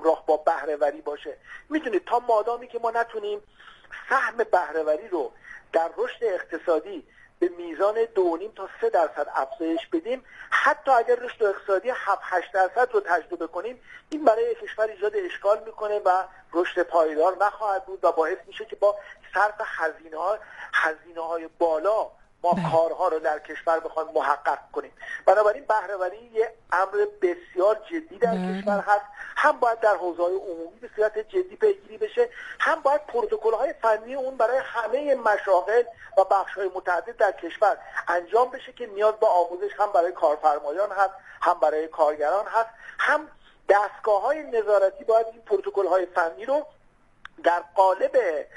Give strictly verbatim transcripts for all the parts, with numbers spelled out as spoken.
همراه با بهره‌وری باشه. میدونید تا مادامی که ما نتونیم سهم بهره‌وری رو در رشد اقتصادی به میزان دو نیم تا سه درصد افزایش بدیم، حتی اگر رشد اقتصادی هفت هشت درصد رو تجربه کنیم، این برای کشور ایجاد اشکال میکنه و رشد پایدار نخواهد بود و باعث میشه که با صرف هزینه ها هزینه های بالا ما کارها رو در کشور بخوایم محقق کنیم. بنابراین بهره‌وری یه امر بسیار جدی در بله. کشور هست، هم باید در حوزه‌های عمومی به صورت جدی پیگیری بشه، هم باید پروتکل‌های فنی اون برای همه مشاغل و بخش‌های متعدد در کشور انجام بشه که نیاز به آموزش هم برای کارفرمایان هست، هم برای کارگران هست، هم دستگاه‌های نظارتی باید این پروتکل‌های فنی رو در قالب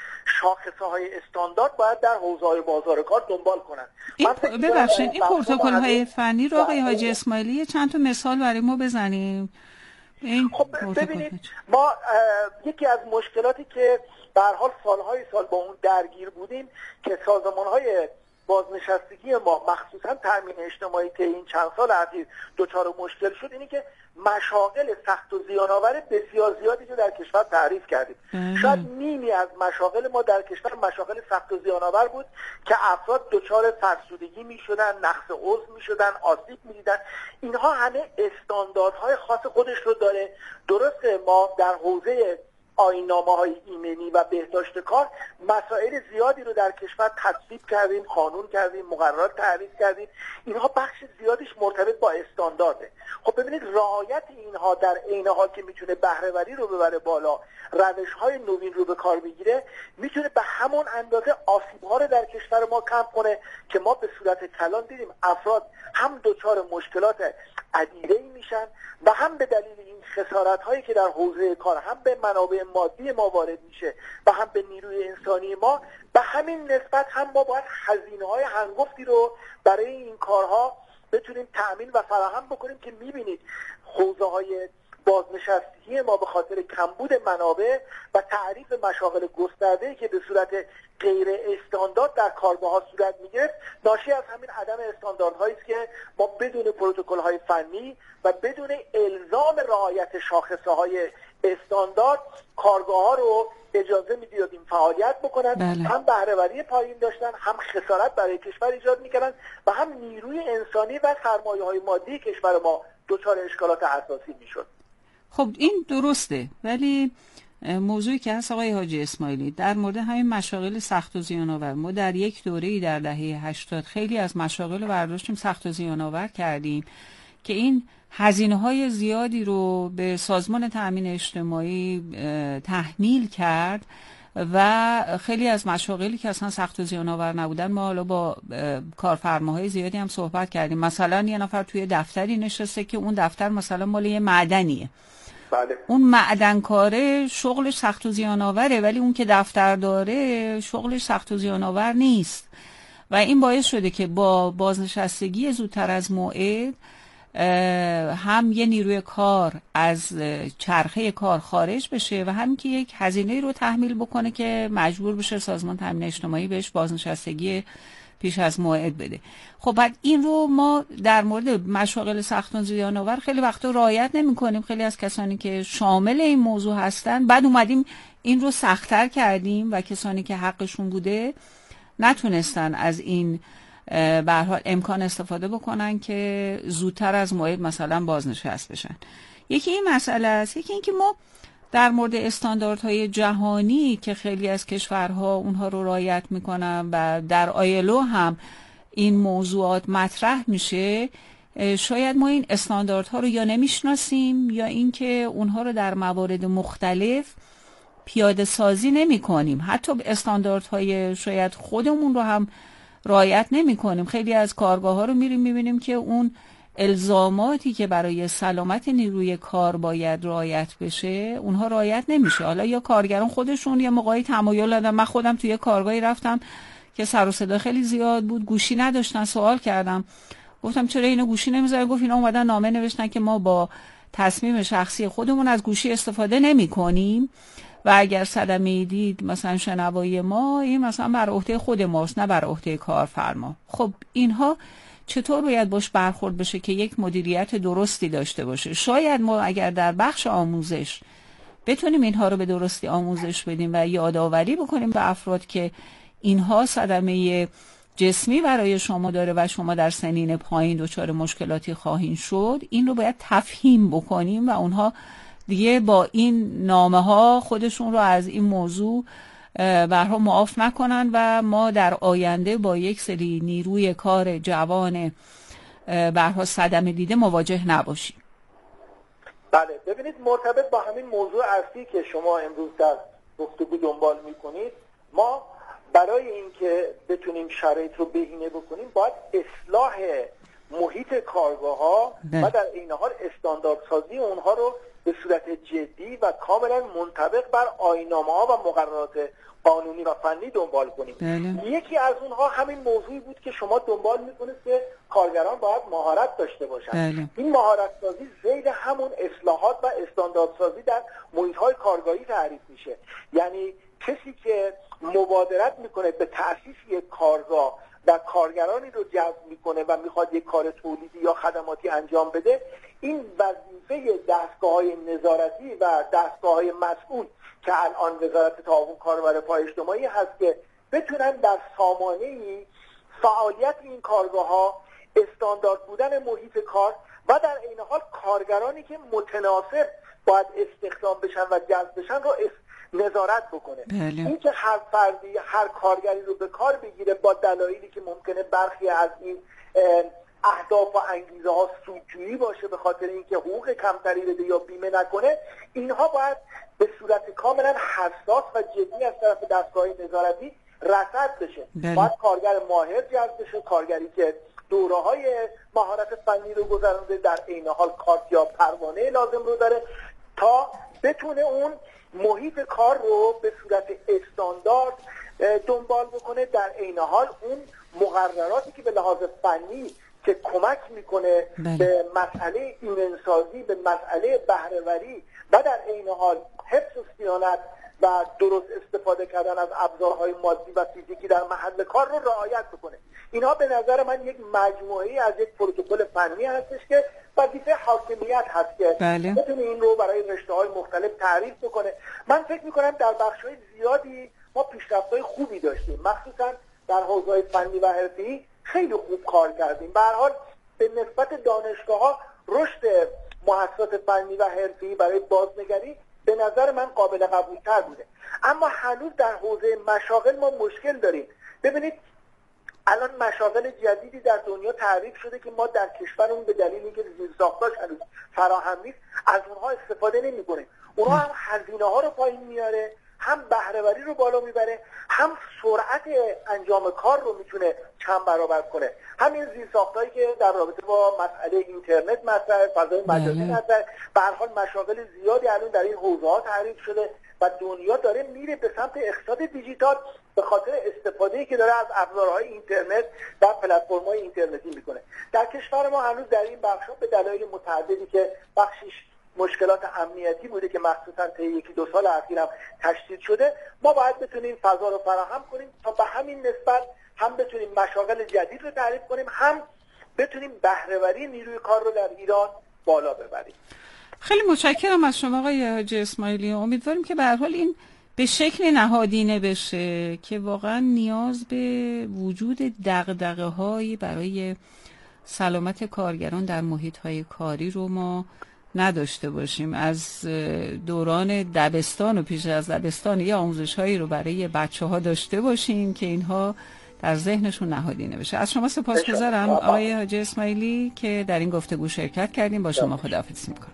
شاخصه‌های استاندارد باید در حوزه‌های بازار کار دنبال کنند. این ببخشید این پروتکل‌های فنی رو آقای حاجی اسماعیلی چند تا مثال برای ما بزنیم. این خب ببینید ما یکی از مشکلاتی که به هر حال سالهای سال با اون درگیر بودیم که سازمان‌های بازنشستگی ما مخصوصا تامین اجتماعی طی این چند سال اخیر دچار مشکل شد، اینی که مشاغل سخت و زیان‌آور بسیار زیادی رو در کشور تعریف کردیم. شاید نیمی از مشاغل ما در کشور مشاغل سخت و زیان‌آور بود که افراد دچار فرسودگی می‌شدن، نقص عضو می‌شدن، آسیب می‌دیدن. اینها همه استانداردهای خاص خودش رو داره. درسته ما در حوزه آیین‌نامه‌های ایمنی و بهداشت کار مسائل زیادی رو در کشور تصویب کردیم، قانون کردیم، مقررات تعریف کردیم. اینها بخش زیادیش مرتبط با استاندارده. خب ببینید رعایت اینها در عین حال که میتونه بهره‌وری رو ببره بالا، روش‌های نوین رو به کار بگیره، میتونه به همون اندازه آسیب‌ها رو در کشور ما کم کنه که ما به صورت کلان دیدیم افراد هم دچار مشکلات عدیده‌ای میشن و هم به دلیل این خسارت‌هایی که در حوزه کار هم به منابع مادی ما وارد میشه و هم به نیروی انسانی ما، به همین نسبت هم ما باید هزینه‌های هنگفتی رو برای این کارها بتونیم تأمین و فراهم بکنیم که می‌بینید حوزه‌های بازنشستگی ما به خاطر کمبود منابع و تعریف مشاغل گسترده‌ای که به صورت غیر استاندارد در کارگاه‌ها صورت می‌گرفت، ناشی از همین عدم استانداردهایی است که ما بدون پروتکل‌های فنی و بدون الزام رعایت شاخصه‌های استاندارد کارگاه‌ها رو اجازه می‌دادیم فعالیت بکنن. بله. هم بهره‌وری پایین داشتن، هم خسارت برای کشور ایجاد می‌کردن و هم نیروی انسانی و سرمایه‌های مادی کشور ما دچار اشکالات اساسی می‌شد. خب این درسته، ولی موضوعی که هست آقای حاجی اسماعیلی در مورد همین مشاغل سخت و زیان‌آور، ما در یک دوره‌ای در دهه هشتاد خیلی از مشاغل رو برداشتیم سخت و زیان‌آور کردیم که این هزینه‌های زیادی رو به سازمان تأمین اجتماعی تحمیل کرد و خیلی از مشاغلی که اصلا سخت و زیان‌آور نبودن ما حالا با کارفرماهای زیادی هم صحبت کردیم. مثلا یه نفر توی دفتری نشسته که اون دفتر مثلا مال یه معدنیه، بله. اون معدنکاره شغلش سخت و زیان‌آوره ولی اون که دفتر داره شغلش سخت و زیان‌آور نیست و این باعث شده که با بازنشستگی زودتر از موعد هم یه نیروی کار از چرخه کار خارج بشه و هم که یک هزینه رو تحمیل بکنه که مجبور بشه سازمان تامین اجتماعی بهش بازنشستگی پیش از موعد بده. خب بعد این رو ما در مورد مشاغل سخت و زیان‌آور خیلی وقتا رعایت نمی‌کنیم. خیلی از کسانی که شامل این موضوع هستن بعد اومدیم این رو سخت‌تر کردیم و کسانی که حقشون بوده نتونستن از این به هر حال امکان استفاده بکنن که زودتر از موعد مثلا بازنشست بشن. یکی این مسئله است، یکی این که ما در مورد استانداردهای جهانی که خیلی از کشورها اونها رو رعایت میکنن و در آیلو هم این موضوعات مطرح میشه، شاید ما این استانداردها رو یا نمیشناسیم یا اینکه اونها رو در موارد مختلف پیاده سازی نمی کنیم. حتی استانداردهای شاید خودمون رو هم رعایت نمی کنیم. خیلی از کارگاه ها رو میریم میبینیم که اون الزاماتی که برای سلامت نیروی کار باید رعایت بشه اونها رعایت نمیشه. حالا یا کارگران خودشون یا موقعی تمایل دادن. من خودم توی کارگاهی رفتم که سر و صدا خیلی زیاد بود، گوشی نداشتن، سوال کردم گفتم چرا اینو گوشی نمیذاره؟ گفت اینا اومدن نامه نوشتن که ما با تصمیم شخصی خودمون از گوشی استفاده نمی کنیم و اگر صدمه دید مثلا شنوایی ما این مثلا بر عهده خود ماست نه بر عهده کارفرما. خب اینها چطور باید باش برخورد بشه که یک مدیریت درستی داشته باشه؟ شاید ما اگر در بخش آموزش بتونیم اینها رو به درستی آموزش بدیم و یادآوری بکنیم به افراد که اینها صدمه جسمی برای شما داره و شما در سنین پایین دچار مشکلاتی خواهید شد، این رو باید تفهیم بکنیم و اونها دیگه با این نامه ها خودشون رو از این موضوع برها معاف نکنن و ما در آینده با یک سری نیروی کار جوان برها صدمه دیده مواجه نباشیم. بله، ببینید مرتبط با همین موضوع اصلی که شما امروز در گفتگو دنبال میکنید، ما برای اینکه بتونیم شرایط رو بهینه بکنیم باید اصلاح محیط کارگاه ها و در این حال استانداردسازی اونها رو به صورت جدی و کاملا منطبق بر آیین‌نامه ها و مقررات قانونی و فنی دنبال کنیم. بله. یکی از اونها همین موضوعی بود که شما دنبال میکنید که کارگران باید مهارت داشته باشن. بله. این مهارت سازی ذیل همون اصلاحات و استانداردسازی در محیط های کارگاهی تعریف میشه. یعنی کسی که مبادرت میکنه به تأسیس یک کارگاه و کارگرانی رو جذب میکنه و میخواد یک کار تولیدی یا خدماتی انجام بده، این وظیفه دستگاه‌های نظارتی و دستگاه‌های مسئول که الان وزارت تعاون کاربر پای اجتماعی هست که بتونن در سامانه‌ای فعالیت این کارگاه‌ها، استاندارد بودن محیط کار و در این حال کارگرانی که متناسب باید استخدام بشن و جذب بشن رو نظارت بکنه. بله. این که هر فردی هر کارگری رو به کار بگیره با دلایلی که ممکنه برخی از این اهداف و انگیزه ها سودجویی باشه به خاطر اینکه حقوق کمتری بده یا بیمه نکنه، اینها باید به صورت کاملا حساس و جدی از طرف دستگاه نظارتی رصد بشه. بله. باید کارگر ماهر جذب بشه، کارگری که دوره‌های مهارت فنی رو گذرونده، در عین حال کارت یا پروانه لازم رو داره تا بتونه اون محیط کار رو به صورت استاندارد دنبال بکنه، در عین حال اون مقرراتی که به لحاظ فنی که کمک میکنه بله. به مسئله ایمنسازی، به مسئله بهره‌وری و در عین حال حفظ و صیانت و درست استفاده کردن از ابزارهای مادی و فیزیکی در محل کار رو رعایت بکنه. اینها به نظر من یک مجموعه‌ای از یک پروتکل فنی هستش که وظیفه حاکمیت هست که بله. بتونه این رو برای رشته‌های مختلف تعریف بکنه. من فکر می‌کنم در بخش‌های زیادی ما پیشرفت‌های خوبی داشتیم، مخصوصاً در حوزه‌های فنی و حرفه‌ای خیلی خوب کار کردیم. به هر حال به نسبت دانشگاه‌ها رشد مؤسسات فنی و حرفه‌ای برای بازنگری به نظر من قابل قبول‌تر بوده. اما هنوز در حوزه مشاغل ما مشکل داریم. ببینید الان مشاغل جدیدی در دنیا تعریف شده که ما در کشورمون به دلیل اینکه زیرساختاش هنوز فراهم نیست از اونها استفاده نمی‌کنیم. اونها هم هزینه‌ها رو پایین میاره، هم بهره‌وری رو بالا میبره، هم سرعت انجام کار رو میتونه چند برابر کنه. همین زیرساختایی که در رابطه با مسئله اینترنت مطرحه، فضای مجازی مطرحه، به هر حال مشاغل زیادی الان در این حوزه‌ها تعریف شده و دنیا داره میره به سمت اقتصاد دیجیتال به خاطر استفاده‌ای که داره از ابزارهای اینترنت و پلتفرم‌های اینترنتی میکنه. در کشور ما هنوز در این بخش‌ها به دلایل متعددی که بخشش مشکلات امنیتی بوده که مخصوصا طی یکی دو سال اخیرم تشدید شده، ما باید بتونیم فضا رو فراهم کنیم تا به همین نسبت هم بتونیم مشاغل جدید رو تعریف کنیم، هم بتونیم بهره‌وری نیروی کار رو در ایران بالا ببریم. خیلی متشکرم از شما آقای حاجی اسماعیلی. امیدواریم که به هر حال این به شکل نهادینه بشه که واقعا نیاز به وجود دغدغه‌هایی برای سلامت کارگران در محیط‌های کاری رو ما نداشته باشیم. از دوران دبستان و پیش از دبستان یه آموزش‌هایی رو برای بچه‌ها داشته باشیم که اینها در ذهنشون نهادینه بشه. از شما سپاسگزارم آقای حاجی اسماعیلی که در این گفتگو شرکت کردیم. با شما خداحافظی می‌کنم.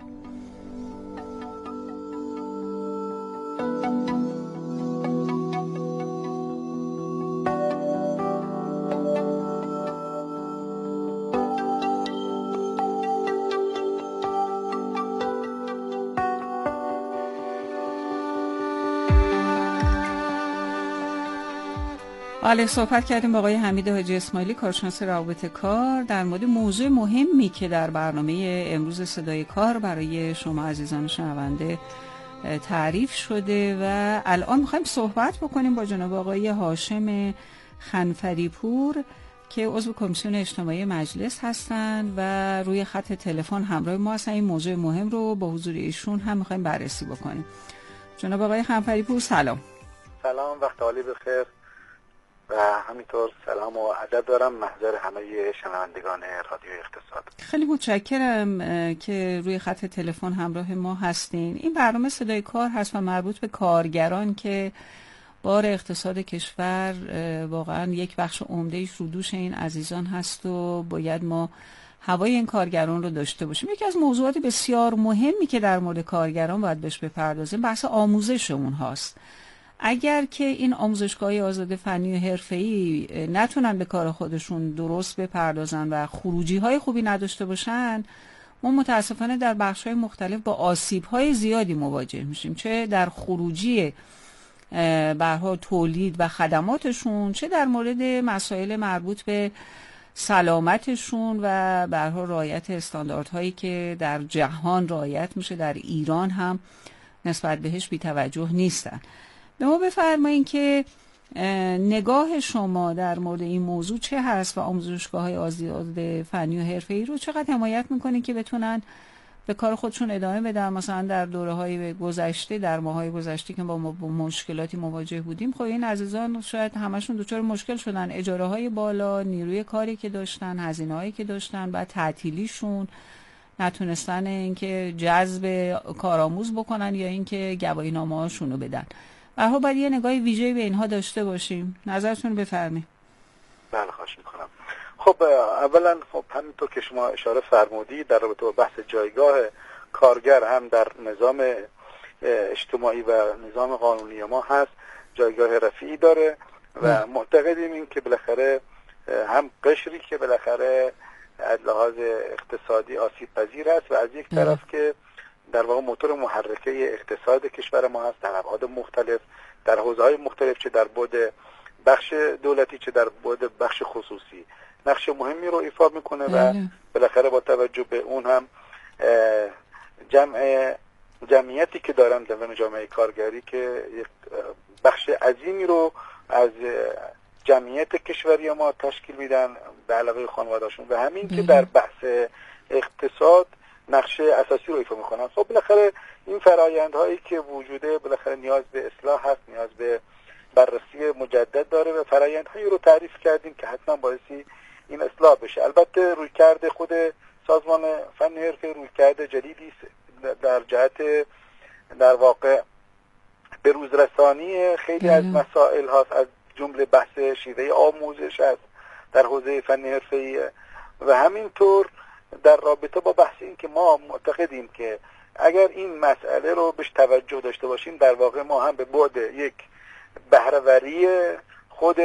بله، صحبت کردیم با آقای حمید حاجی اسماعیلی، کارشناس روابط کار، در مورد موضوع مهمی که در برنامه امروز صدای کار برای شما عزیزان شنونده تعریف شده و الان میخوایم صحبت بکنیم با جناب آقای هاشم خنفری پور که عضو کمیسیون اجتماعی مجلس هستند و روی خط تلفن همراه ما هستن. این موضوع مهم رو با حضور ایشون هم میخوایم بررسی بکنیم. جناب آقای خنفری پور سلام. سلام، وقت عالی بخیر و همینطور سلام و ادب دارم محضر همه شنوندگان رادیو اقتصاد. خیلی متشکرم که روی خط تلفن همراه ما هستین. این برنامه صدای کار هست و مربوط به کارگران که بار اقتصاد کشور واقعا یک بخش عمده‌ایش رو دوش این عزیزان هست و باید ما هوای این کارگران رو داشته باشیم. یکی از موضوعات بسیار مهمی که در مورد کارگران باید بهش بپردازیم بحث آموزش اونهاست. اگر که این آموزشگاه‌های آزاد فنی و حرفه‌ای نتونن به کار خودشون درست بپردازن و خروجی‌های خوبی نداشته باشن، ما متاسفانه در بخش‌های مختلف با آسیب‌های زیادی مواجه میشیم، چه در خروجی برها تولید و خدماتشون، چه در مورد مسائل مربوط به سلامتشون و برها رعایت استانداردهایی که در جهان رعایت میشه در ایران هم نسبت بهش بی توجه نیستن. به ما بفرمایید که نگاه شما در مورد این موضوع چه هست و آموزشگاه‌های آزاد فنی و حرفه‌ای رو چقدر حمایت میکنید که بتونن به کار خودشون ادامه بدن؟ مثلا در دوره‌های گذشته، در ماه‌های گذشته که با ما با مشکلاتی مواجه بودیم، خب این عزیزان شاید همشون دچار مشکل شدن، اجاره‌های بالا، نیروی کاری که داشتن، هزینه‌هایی که داشتن، بعد تعطیلیشون، نتونستن اینکه جذب کارآموز بکنن یا اینکه گواهینامه‌هاشون رو بدن. به هر حال باید یه نگاه ویژه‌ای به اینها داشته باشیم. نظرتون بفرمایید. بله، خواهش می‌کنم. خب اولا خب همینطور که شما اشاره فرمودید در رابطه با بحث جایگاه کارگر هم در نظام اجتماعی و نظام قانونی ما هست، جایگاه رفیعی داره و معتقدیم این که بالاخره هم قشری که بالاخره از لحاظ اقتصادی آسیب پذیر است و از یک طرف که در واقع موتور محرکه اقتصاد کشور ما هست در ابعاد مختلف، در حوزه‌های مختلف، چه در بعد بخش دولتی چه در بعد بخش خصوصی نقش مهمی رو ایفا میکنه و بالاخره با توجه به اون هم جمع جمعیتی که دارن در جامعه کارگری که یک بخش عظیمی رو از جمعیت کشوری ما تشکیل میدن به علاوه خانواده‌شون و همین که در بحث اقتصاد نقش اساسی رو ایفا میکنن. خب بالاخره این فرآیندهایی که وجوده بالاخره نیاز به اصلاح هست، نیاز به بررسی مجدد داره و فرآیندهایی رو تعریف کردیم که حتما باعثی این اصلاح بشه. البته رویکرد خود سازمان فن حرفه رویکرد جدیدی در جهت در واقع به روزرسانی خیلی از مسائل هاست، از جمله بحث شیوه آموزش است در حوزه فن حرفه‌ای و همینطور در رابطه با بحث این که ما معتقدیم که اگر این مسئله رو بهش توجه داشته باشیم در واقع ما هم به بعد یک بهره‌وری خود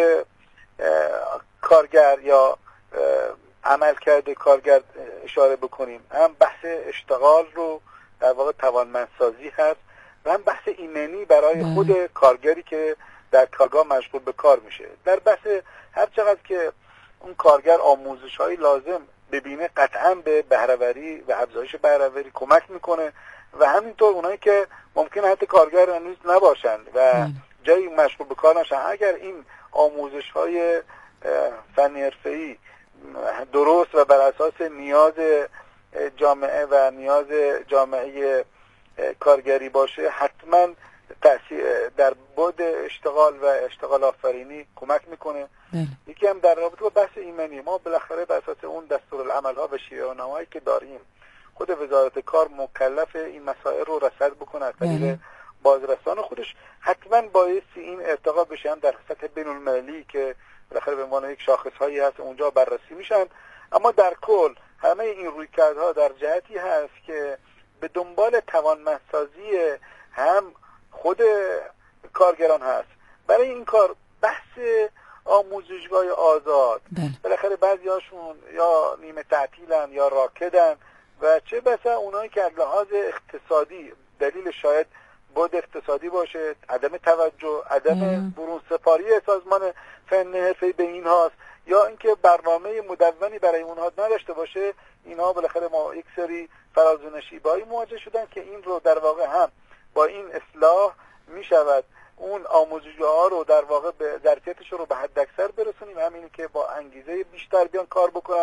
کارگر یا عملکرد کارگر اشاره بکنیم، هم بحث اشتغال رو در واقع توانمندسازی هست و هم بحث ایمنی برای خود کارگری که در کارگاه مشغول به کار میشه. در بحث هر چقدر که اون کارگر آموزش‌های لازم ببینه قطعا به بهره‌وری و افزایش بهره‌وری کمک میکنه و همینطور اونایی که ممکنه حتی کارگر هنوز نباشند و جایی مشغول به کار نشن، اگر این آموزش‌های فنی حرفه‌ای درست و بر اساس نیاز جامعه و نیاز جامعه کارگری باشه حتما تأثیر در بعد اشتغال و اشتغال آفرینی کمک میکنه. یکی هم در رابطه با بحث ایمنی، ما بالاخره بر اساس اون دستورالعمل‌ها و شیوه‌نامه‌هایی که داریم خود وزارت کار مکلف این مسائل رو رصد بکنه از طریق بازرسان خودش، حتما باعث این ارتقا بشه هم در سطح بین‌المللی که بالاخره به عنوان یک شاخص‌هایی هست اونجا بررسی میشن. اما در کل همه این رویکردها در جهتی هست که به دنبال توانمندسازی هم خود کارگران هست. برای این کار بحث آموزشگاه آزاد بالاخره بعضی هاشون یا نیمه تعطیلن یا راکدن و چه بسا اونایی که از لحاظ اقتصادی دلیل شاید بود اقتصادی باشه، عدم توجه، عدم برون سپاری سازمان فن حرفه‌ای به این هاست یا اینکه برنامه مدونی برای اونها نداشته باشه، اینها بالاخره ما یک سری فراز و نشیبایی مواجه شدن که این رو در واقع هم با این اصلاح می شود اون آموزشگاه ها رو در واقع به ظرفیتش رو به حد اکثر برسونیم، همینی که با انگیزه بیشتر بیان کار بکنن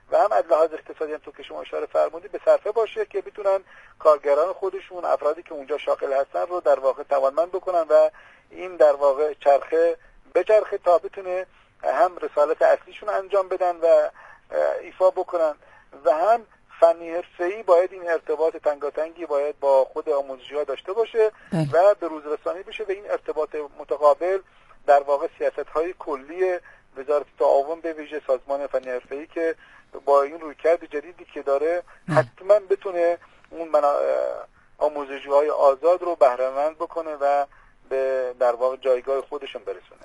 و هم از لحاظ اقتصادی هم تو که شما اشاره فرمودید به صرفه باشه که بتونن کارگران خودشون، افرادی که اونجا شاغل هستن رو در واقع توانمند بکنن و این در واقع چرخه به چرخه تا بتونه هم رسالت اصلیشون انجام بدن و ایفا بکنن و هم فنی حرفه‌ای باید این ارتباط تنگاتنگی باید با خود آموزشی‌ها داشته باشه و به روز رسانی بشه و این ارتباط متقابل در واقع سیاست‌های کلی وزارت تعاون به ویژه سازمان فنی حرفه‌ای که با این رویکرد جدیدی که داره حتما بتونه اون منا... آموزش‌های آزاد رو بهره‌مند بکنه و به در واقع جایگاه خودشون برسونه.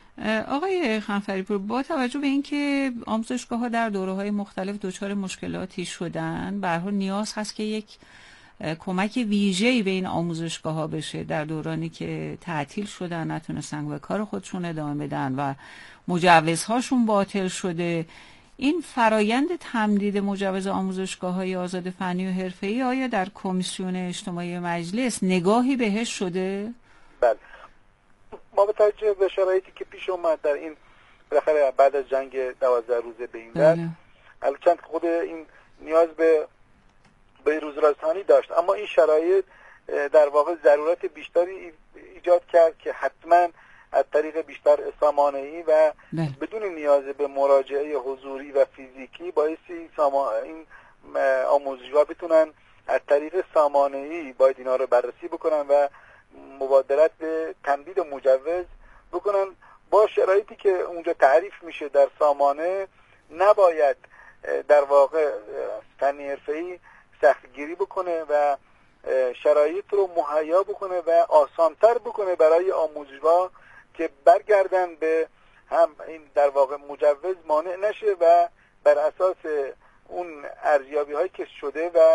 آقای خنفری‌پور، با توجه به اینکه آموزشگاه‌ها در دوره‌های مختلف دچار مشکلاتی شدن، به هر حال نیاز هست که یک کمک ویژه‌ای به این آموزشگاه‌ها بشه در دورانی که تعطیل شدن، نتونستن به کار خودشون ادامه بدن و مجوزهاشون باطل شده. این فرایند تمدید مجوز آموزشگاه‌های آزاد فنی و حرفه‌ای آیا در کمیسیون اجتماعی مجلس نگاهی بهش شده؟ بله. ما به توجه به شرایطی که پیش اومد در این بالاخره بعد از جنگ دوازده روزه به این در البته خود این نیاز به به روز رسانی داشت، اما این شرایط در واقع ضرورت بیشتری ایجاد کرد که حتما از طریق بیشتر سامانه‌ای و بله. بدون نیاز به مراجعه حضوری و فیزیکی بایستی ساما... این آموزشگاه‌ها بتونن از طریق سامانه‌ای باید اینا رو بررسی بکنن و مبادرت به تمدید مجوز بکنن با شرایطی که اونجا تعریف میشه در سامانه. نباید در واقع فنی حرفه‌ای سختگیری بکنه و شرایط رو مهیا بکنه و آسانتر بکنه برای آموزشگاه که برگردن به هم این در واقع مجوز مانع نشه و بر اساس اون ارزیابی هایی که شده و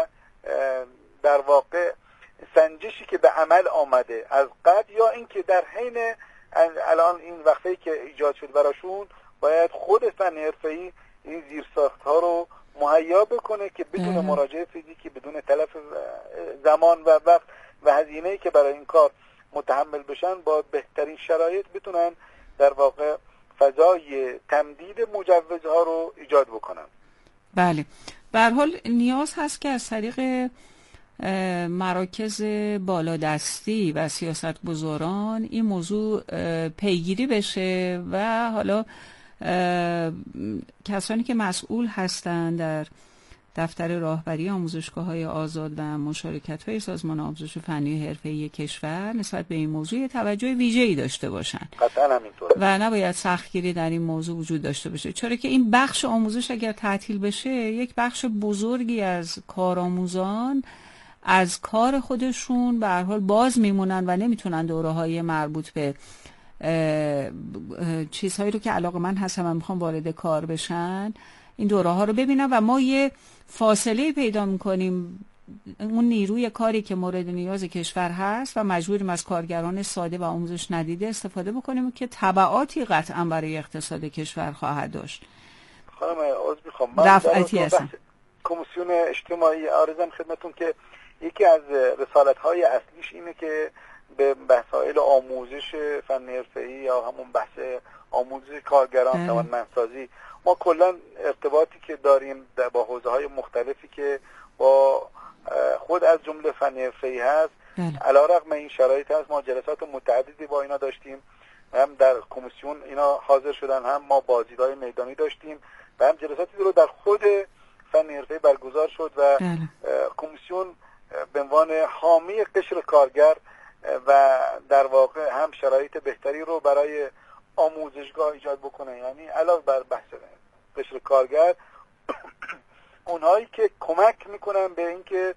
در واقع سنجشی که به عمل آمده از قبل یا اینکه در حین الان این وقفه‌ای که ایجاد شد براشون باید خود فنی حرفه‌ای این زیرساخت ها رو مهیا بکنه که بدون مراجعه فیزیکی، بدون تلف زمان و وقت و هزینه‌ای که برای این کار متحمل بشن با بهترین شرایط بتونن در واقع فضای تمدید مجوزها رو ایجاد بکنن. بله، به هر حال نیاز هست که از طریق مراکز بالادستی و سیاستگزاران این موضوع پیگیری بشه و حالا کسانی که مسئول هستند در دفتر راهبری آموزشگاه‌های آزاد و مشارکت‌های سازمان آموزش فنی و حرفه‌ای کشور نسبت به این موضوع توجه ویژه‌ای داشته باشند. قطعاً همینطوره. و نباید سختگیری در این موضوع وجود داشته باشه، چرا که این بخش آموزش اگر تعطیل بشه یک بخش بزرگی از کارآموزان از کار خودشون به هر حال باز میمونن و نمیتونن دوره‌های مربوط به چیزهایی رو که علاقه‌مند هستن و میخوان وارد کار بشن این دوره ها رو ببینن و ما یه فاصله پیدا میکنیم اون نیروی کاری که مورد نیاز کشور هست و مجبوریم از کارگران ساده و آموزش ندیده استفاده بکنیم که تبعاتی قطعا برای اقتصاد کشور خواهد داشت. خانم عذر میخوام من رفعتی هستم. کمیسیون اجتماعی عارضم خدمتون که یکی از رسالت های اصلیش اینه که به مسائل آموزش فنی حرفه‌ای یا همون بحث آموزش کارگران توانمندسازی ما کلا ارتباطی که داریم با حوزه‌های مختلفی که با خود از جمله فنی حرفه‌ای هست علیرغم این شرایط هست ما جلسات متعددی با اینا داشتیم، هم در کمیسیون اینا حاضر شدن، هم ما بازدیدهای میدانی داشتیم و هم جلساتی رو در خود فنی حرفه‌ای برگزار شد و کمیسیون به عنوان حامی قشر کارگر و در واقع هم شرایط بهتری رو برای آموزشگاه ایجاد بکنه، یعنی علاوه بر بحث قشر کارگر اونهایی که کمک میکنن به اینکه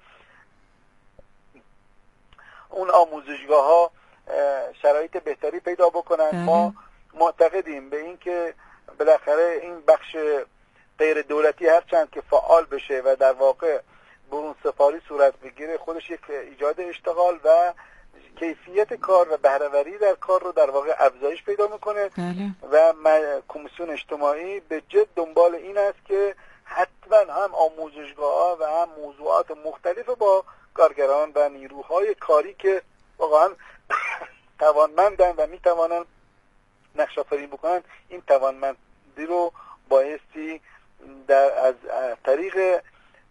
اون آموزشگاه ها شرایط بهتری پیدا بکنن. ما معتقدیم به اینکه بالاخره این بخش غیر دولتی هرچند که فعال بشه و در واقع برون سپاری صورت بگیره خودش یک ایجاد اشتغال و کیفیت کار و بهره‌وری در کار رو در واقع افزایش پیدا میکنه بله. و کمیسیون اجتماعی به جد دنبال این است که حتما هم آموزشگاه‌ها و هم موضوعات مختلف با کارگران و نیروهای کاری که واقعا توانمندن و میتوانن نقش آفرینی بکنن این توانمندی رو بایستی در از طریق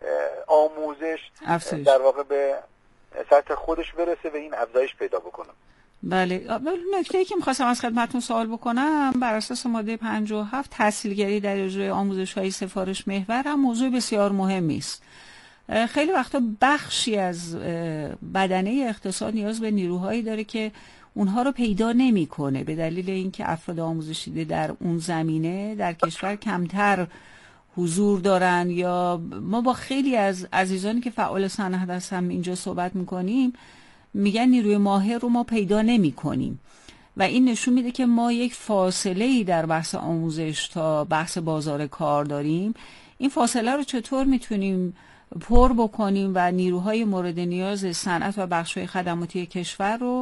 آموزش افزایش. در واقع به سطح خودش برسه و این افزایش پیدا بکنه. بله. نکته‌ای که می‌خواستم از خدمتتون سوال بکنم، بر اساس ماده پنجاه و هفت تحصیلگری در اجرای آموزش‌های سفارش محور هم موضوع بسیار مهمی است. خیلی وقتا بخشی از بدنه اقتصاد نیاز به نیروهایی داره که اونها رو پیدا نمی‌کنه به دلیل اینکه افراد آموزش دیده در اون زمینه در کشور کمتر حضور دارن، یا ما با خیلی از عزیزانی که فعال صنعت هستن اینجا صحبت می‌کنیم میگن نیروی ماهر رو ما پیدا نمی‌کنیم و این نشون میده که ما یک فاصله‌ای در بحث آموزش تا بحث بازار کار داریم. این فاصله رو چطور میتونیم پر بکنیم و نیروهای مورد نیاز صنعت و بخش‌های خدماتی کشور رو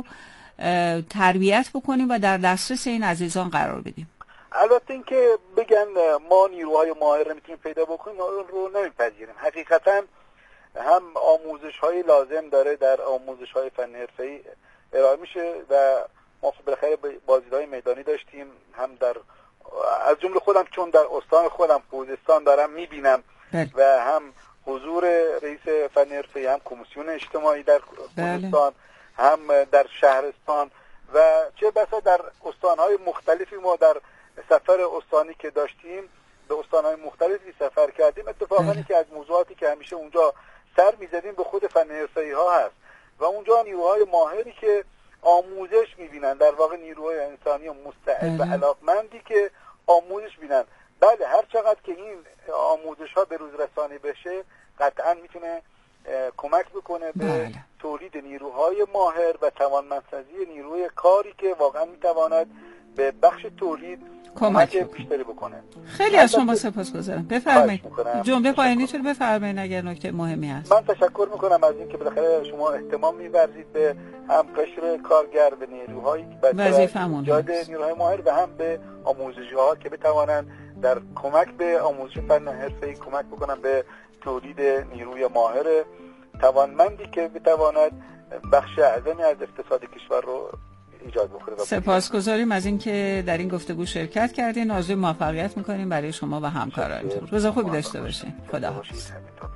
تربیت بکنیم و در دسترس این عزیزان قرار بدیم؟ البته اینکه بگن ما نیروهای ماهر نمیتونیم پیدا بکنیم رو نمیپذیریم. حقیقتا هم آموزش‌های لازم داره در آموزش‌های فنی حرفه‌ای ارائه میشه و ما بالاخره بازدیدهای میدانی داشتیم، هم در از جمله خودم چون در استان خودم خوزستان دارم میبینم و هم حضور رئیس فنی حرفه‌ای، هم کمیسیون اجتماعی در خوزستان، هم در شهرستان و چه بسا در استان‌های مختلفی ما در سفر استانی که داشتیم به استان‌های مختلفی سفر کردیم. اتفاقاً که از موضوعاتی که همیشه اونجا سر می‌زدیم به خود فنی حرفه‌ای‌ها هست و اونجا نیروهای ماهری که آموزش می‌بینن، در واقع نیروهای انسانی و مستعد و علاقمندی که آموزش می‌بینن. بله، هر چقدر که این آموزش‌ها به روز رسانی بشه قطعاً می‌تونه کمک بکنه به بله. تولید نیروهای ماهر و توانمندسازی نیروی کاری که واقعاً می‌تواند به بخش تولید کمک بیشتری بکنه. خیلی از شما سپاسگزارم. بفرمایید. جمله پایانیتون رو بفرمایید اگر نکته مهمی هست. من تشکر میکنم از اینکه بالاخره شما اهتمام می‌ورزید به هم قشر کارگر، به نیروهایی که وظیفه‌مون ایجاد نیروهای ماهر و هم به آموزش‌ها که بتوانند در کمک به آموزش فن حرفه‌ای کمک بکنن به تولید نیروی ماهر توانمندی که بتواند بخش اعظمی از اقتصاد کشور رو ایجاد بکنه. سپاسگزاریم از اینکه در این گفتگو شرکت کردین. آرزوی موفقیت می‌کنیم برای شما و همکارانتون. روز خوبی داشته باشین. خداحافظ.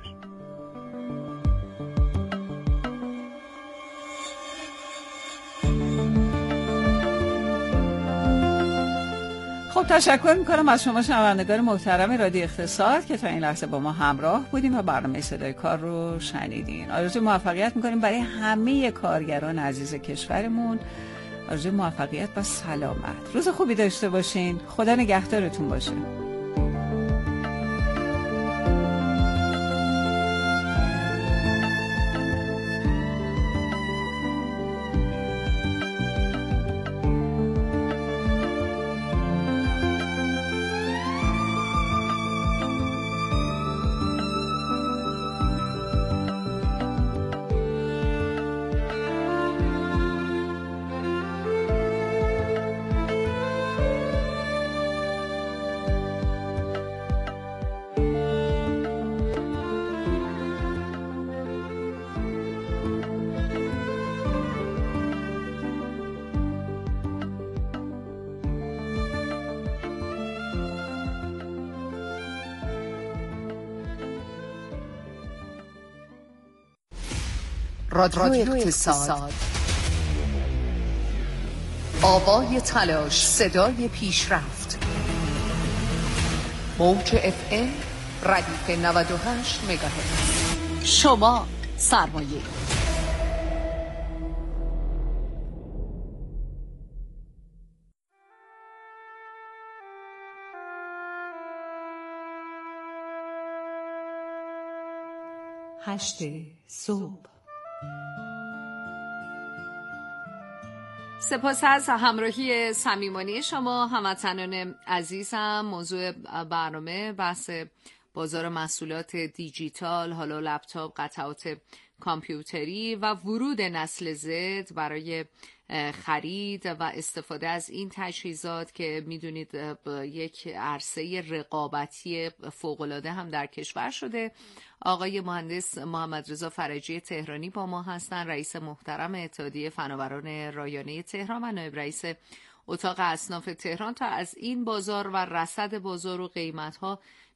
خب تشکر میکنم از شما شنوندگان محترم رادیو اقتصاد که تا این لحظه با ما همراه بودیم و برنامه صدای کار رو شنیدین. آرزوی موفقیت میکنیم برای همه کارگران عزیز کشورمون. آرزوی موفقیت و سلامت. روز خوبی داشته باشین. خدا نگهدارتون باشه. رادیو اقتصاد، آوای تلاش، صدای پیشرفت. موج اف ام ردیف نود و هشت مگاهرتز. شما سرمایه. هشت صبح. سپاس از همراهی صمیمانه شما هموطنان عزیزم. موضوع برنامه بحث بازار محصولات دیجیتال، حالا لپتاپ، قطعات کامپیوتری و ورود نسل زد برای خرید و استفاده از این تجهیزات که میدونید یک عرصه رقابتی فوق‌العاده هم در کشور شده. آقای مهندس محمد رضا فرجی تهرانی با ما هستند، رئیس محترم اتحادیه فناوران رایانه تهران و نایب رئیس اتاق اصناف تهران، تا از این بازار و رصد بازار و قیمت‌ها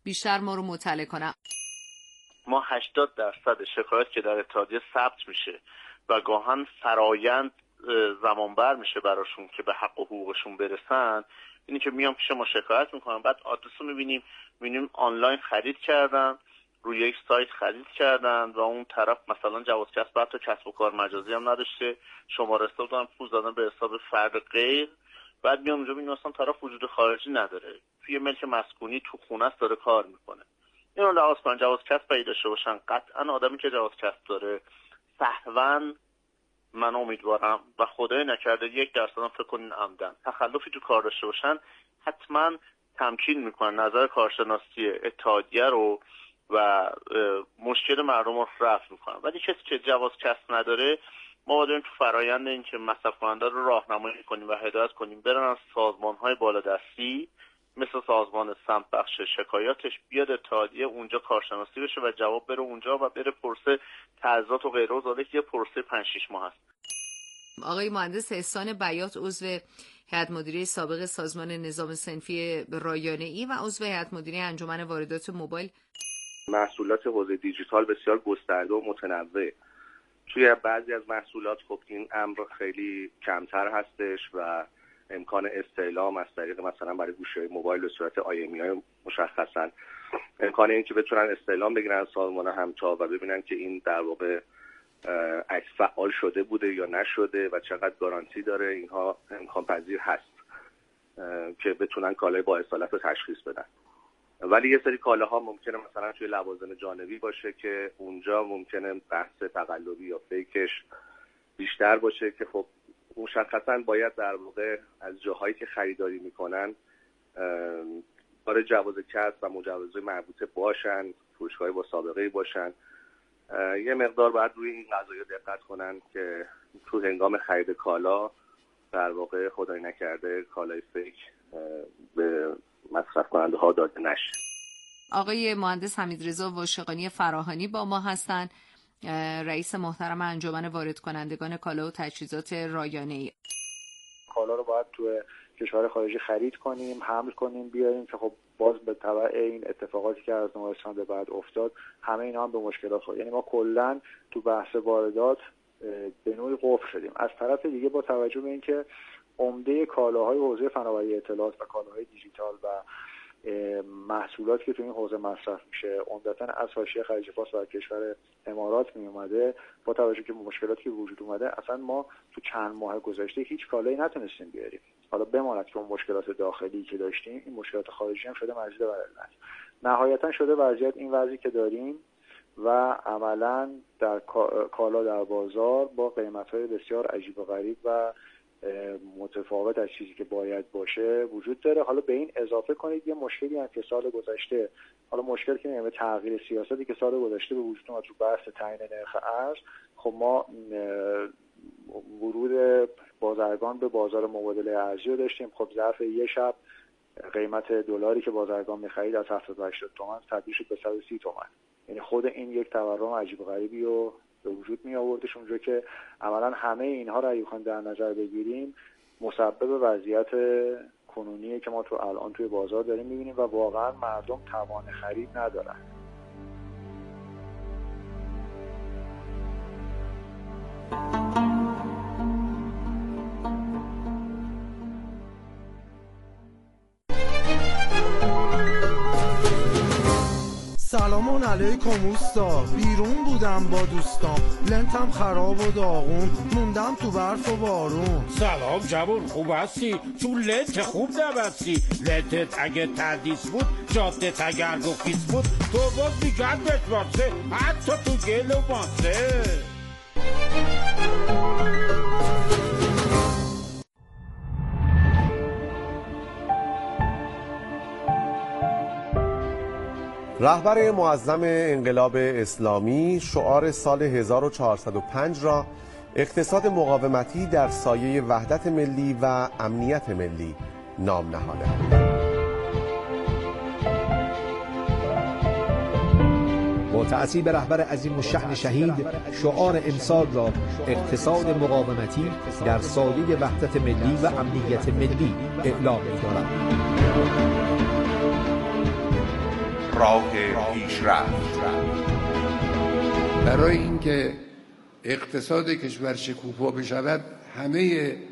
بیشتر ما رو مطلع کنن. ما هشتاد درصد شکایت که در اتحادیه ثبت میشه و گاهن فرایند زمانبر میشه براشون که به حق و حقوقشون برسن، اینی که میام پیش ما شکایت میکنن، بعد آدرس رو میبینیم میبینیم آنلاین خرید کردن، روی یک سایت خرید کردن و اون طرف مثلا جواز کسب حتی کسب و کار مجازی هم نداشته، شماره حساب دادن، پول دادن به حساب فرد غیر، بعد میام اونجا میبینیم اصلا طرف وجود خارجی نداره، توی ملک مسکونی تو خونه است داره کار میکنه. اینو لحاظ کنن، جواز کسب پیدا داشته باشن. قطعا آدمی که جواز کسب داره سهواً، من امیدوارم و خدای نکرده یک درصد هم فکر کنین عمدن تخلفی تو کار داشته باشن، حتما تمکین میکنن نظر کارشناسی اتحادیه رو و مشکل مردم رو رفع میکنن. ولی کسی که جواز کسب نداره، ما باید تو فرایند این که مصرف کننده رو راهنمایی کنیم و هدایت کنیم برن از سازمان‌های بالادستی مثل سازمان سمت بخش شکایاتش بیاد اتحادیه، اونجا کارشناسی بشه و جواب بره اونجا و بره پرسه تعزیرات و غیره و زاده که یه پرسه پنج شش ماه هست. آقای مهندس احسان بیات، عضو هیئت مدیره سابق سازمان نظام صنفی رایانه‌ای و عضو هیئت مدیره انجمن واردات موبایل. محصولات حوزه دیجیتال بسیار گسترده و متنوع. توی بعضی از محصولات خب این امر خیلی کمتر هستش و امکان استعلام از طریق مثلا برای گوشی‌های موبایل به صورت آی ام ای های مشخصاً امکان این که بتونن استعلام بگیرن از سازمان همتا و ببینن که این در واقع عکس فعال شده بوده یا نشده و چقدر گارانتی داره، اینها امکان پذیر هست که بتونن کالای با اصالت رو تشخیص بدن. ولی یه سری کالاها ممکنه مثلا توی لوازم جانبی باشه که اونجا ممکنه بحث تقلبی یا فیکش بیشتر باشه که خب مشخصاً باید در واقع از جاهایی که خریداری میکنن داره جواز کسب و مجوزهای مربوطه باشن، فروشگاهی با سابقه باشن. یه مقدار باید روی این قضايا دقت کنن که تو هنگام خرید کالا در واقع خدای نکرده کالای فیک به مصرف کننده ها داده نشه. آقای مهندس حمیدرضا واشقانی فراهانی با ما هستند، رئیس محترم انجمن وارد کنندگان کالا و تجهیزات رایانه‌ای. کالا رو باید تو کشور خارجی خرید کنیم، حمل کنیم، بیاریم که خب باز به تبع این اتفاقاتی که از نوستان به بعد افتاد همه اینا هم به مشکلات خورد. یعنی ما کلا تو بحث واردات به نوعی قفل شدیم. از طرف دیگه با توجه به اینکه عمده کالاهای حوزه فناوری اطلاعات و کالاهای دیجیتال و محصولاتی که تو این حوزه مصرف میشه عمدتاً از حاشیه خلیج فارس و کشور امارات می اومده، با توجه که مشکلاتی که وجود اومده اصلا ما تو چند ماه گذشته هیچ کالایی نتونستیم بیاریم. حالا بماند که اون مشکلات داخلی که داشتیم، این مشکلات خارجی هم شده مزید بر علت. نهایتاً شده وضعیت این وضعی که داریم و عملاً در کالا در بازار با قیمت‌های بسیار عجیب و غریب و متفاوت از چیزی که باید باشه وجود داره. حالا به این اضافه کنید یه مشکلی هم که سال گذشته، حالا مشکل که نمیشه تغییر سیاستی که سال گذشته به وجود اومد رو بحث تعیین نرخ ارز، خب ما ورود بازرگان به بازار مبادله ارزی رو داشتیم. خب ظرف یه شب قیمت دلاری که بازرگان می‌خرید از هفتاد و هشتاد تومان تبدیل شد به صد و سی تومان. یعنی خود این یک تورم عجیب و غریبی رو به وجود می آوردش، اونجا که عملا همه اینها رو اگه بخوایم در نظر بگیریم مسبب وضعیت کنونیه که ما تو الان توی بازار داریم می‌بینیم و واقعا مردم توان خرید ندارن. سلام علیکم اوستا، بیرون بودم با دوستام، لنتم خراب و داغون، موندم تو برف و بارون. سلام جوون، خوب هستی؟ چون لنت خوب نبستی. لنتت اگه تردیس بود، جادت اگر گفیس بود، تو باز بیگرد بتواسه، حتی تو گل و باسه. رهبر معظم انقلاب اسلامی شعار سال هزار و چهارصد و پنج را اقتصاد مقاومتی در سایه وحدت ملی و امنیت ملی نام نهاده. با تعصیب رهبر عظیم الشأن شهید، شعار امسال را اقتصاد مقاومتی در سایه وحدت ملی و امنیت ملی اعلام می‌دارد. راه پیشرفت. برای اینکه اقتصاد کشور شکوفا بشود همه